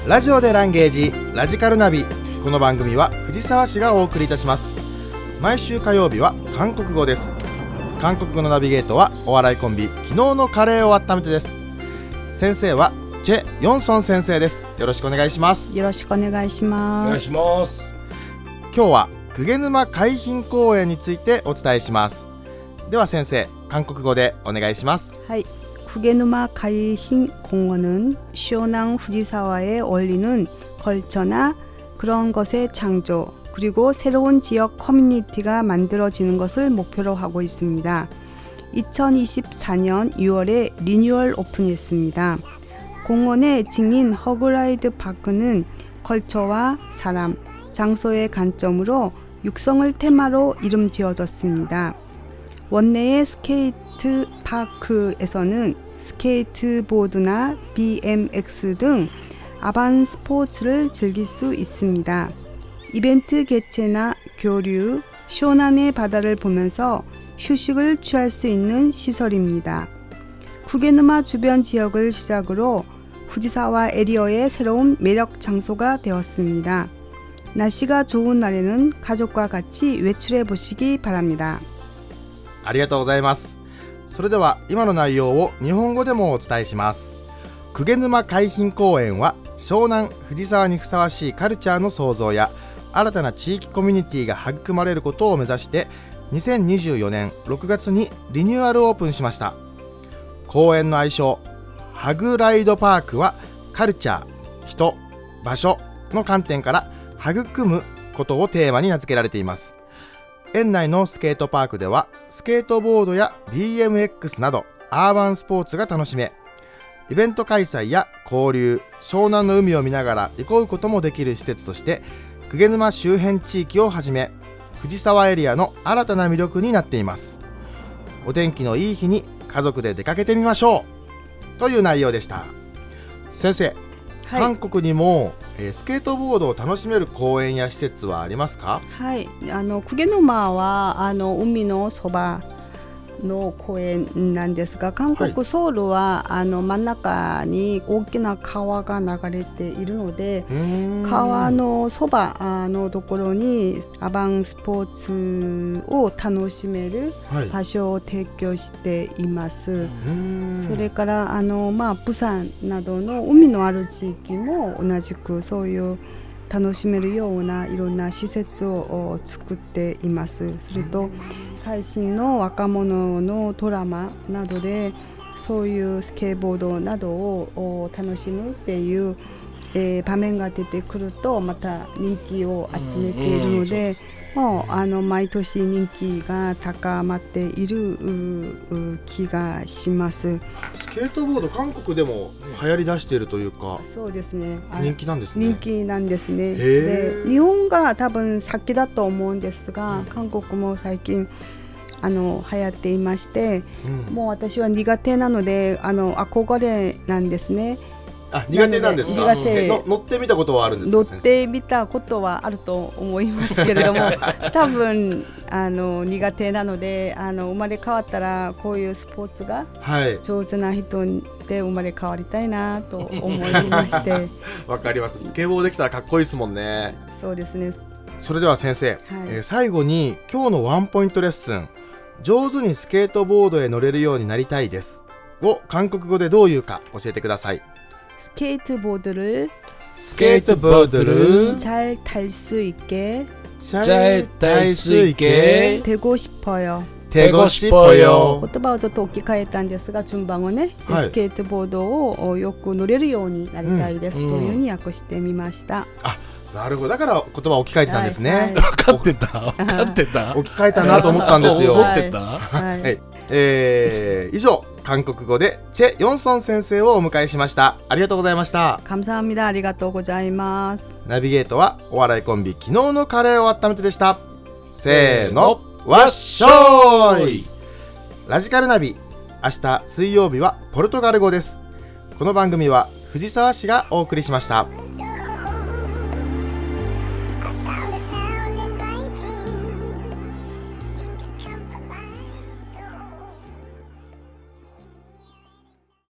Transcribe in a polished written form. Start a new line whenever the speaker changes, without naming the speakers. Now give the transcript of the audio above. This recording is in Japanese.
ラジオでランゲージラジカルナビ。この番組は藤沢市がお送りいたします。毎週火曜日は韓国語です。韓国語のナビゲートはお笑いコンビ昨日のカレーを温めてです。先生はチェ・ヨンソン先生です。よろしくお願いします。
よろしくお願いします。
お願いします。
今日は鵠沼海浜公園についてお伝えします。では先生、韓国語でお願いします。
はい。鵠沼海浜공원은 시원한 후지사와에 어울리는 걸쳐나 그런 것의 창조 그리고 새로운 지역 커뮤니티가 만들어지는 것을 목표로 하고 있습니다. 2024년 6월에 리뉴얼 오픈했습니다. 공원의 증인 허그라이드 파크는 컬처와 사람, 장소의 관점으로 육성을 테마로 이름 지어졌습니다. 원내의 스케이트 파크에서는 스케이트보드나 BMX 등 아반 스포츠를 즐길 수 있습니다. 이벤트 개최나 교류, 시원한의 바다를 보면서 휴식을 취할 수 있는 시설입니다.鵠沼주변 지역을 시작으로 후지사와 에리어의 새로운 매력 장소가 되었습니다. 날씨가 좋은 날에는 가족과 같이 외출해 보시기 바랍니다.
ありがとうございます。それでは今の内容を日本語でもお伝えします。鵠沼海浜公園は湘南藤沢にふさわしいカルチャーの創造や新たな地域コミュニティが育まれることを目指して2024年6月にリニューアルオープンしました。公園の愛称ハグライドパークはカルチャー、人、場所の観点から育むことをテーマに名付けられています。園内のスケートパークではスケートボードや BMX などアーバンスポーツが楽しめ、イベント開催や交流、湘南の海を見ながら憩うこともできる施設として鵠沼周辺地域をはじめ藤沢エリアの新たな魅力になっています。お天気のいい日に家族で出かけてみましょうという内容でした。先生、はい、韓国にもスケートボードを楽しめる公園や施設はありますか？
はい、鵠沼は海のそばの公園なんですが、韓国ソウルは真ん中に大きな川が流れているので、川のそばのところにアバンスポーツを楽しめる場所を提供しています。それから釜山などの海のある地域も同じくそういう楽しめるようないろんな施設を作っています。それと最新の若者のドラマなどでそういうスケートボードなどを楽しむっていう場面が出てくるとまた人気を集めているので、もう毎年人気が高まっている気がします。
スケートボード韓国でも流行り出しているというか、
そうですね、
人気なんですね。
人気なんですね。で日本が多分先だと思うんですが、韓国も最近流行っていまして、もう私は苦手なので憧れなんですね。
苦手なんですか？
苦手。
乗ってみたことはあるんですか？
乗ってみたことはあると思いますけれども多分苦手なので生まれ変わったらこういうスポーツが上手な人で生まれ変わりたいなと思いまして
わかります。スケボーできたらかっこいいですもんね。
そうですね。
それでは先生、最後に今日のワンポイントレッスン、上手にスケートボードへ乗れるようになりたいですを韓国語でどう言うか教えてください。
스케이트보드를 잘 탈 수 있게 되고 싶어요.
言
葉をちょっと置き換えたんですが、順番をね、スケートボードをよく乗れるようになりたいですというふうに訳してみました。
なるほど。だから言葉を置き換えてたんですね。
分かってた
置き換えたなと思ったんですよ。
思ってた。
以上、韓国語でチェ・ヨンソン先生をお迎えしました。ありがとうございました。
감사합니다。ありがとうございます。
ナビゲートはお笑いコンビ昨日のカレーを温めてでした。せーの、わっしょーい。ラジカルナビ、明日水曜日はポルトガル語です。この番組は藤沢市がお送りしました。